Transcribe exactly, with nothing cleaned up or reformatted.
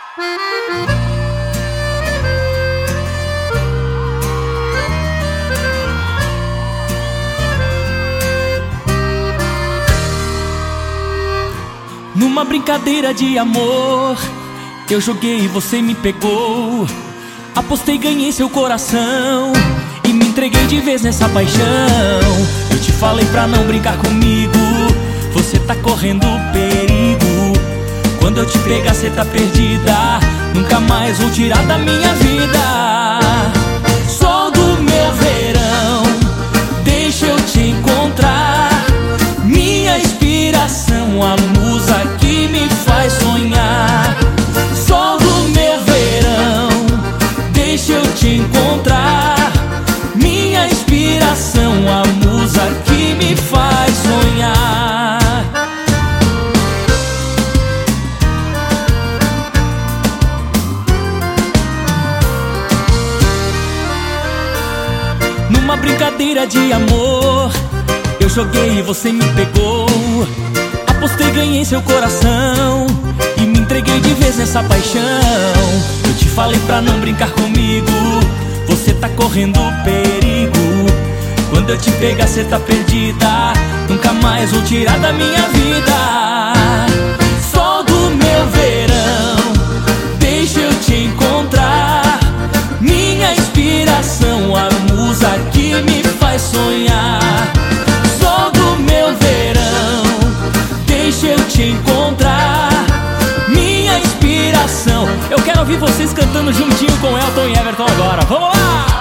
Numa brincadeira de amor, eu joguei e você me pegou. Apostei, ganhei seu coração e me entreguei de vez nessa paixão. Eu te falei pra não brincar comigo, você tá correndo perigo. Quando eu te pegar cê tá perdida, nunca mais vou tirar da minha vida. Sol do meu verão, deixa eu te encontrar, minha inspiração, a musa que me faz sonhar. Sol do meu verão, deixa eu te encontrar, minha inspiração, a musa que me faz sonhar. Numa brincadeira de amor, eu joguei e você me pegou. Apostei, ganhei seu coração e me entreguei de vez nessa paixão. Eu te falei pra não brincar comigo, você tá correndo perigo. Quando eu te pegar cê tá perdida, nunca mais vou tirar da minha vida. Sol do meu verão, deixa eu te encontrar, minha inspiração, a musa que me faz sonhar. Sol do meu verão, deixa eu te encontrar, minha inspiração. Eu quero ouvir vocês cantando juntinho com Elton e Everton agora. Vamos lá!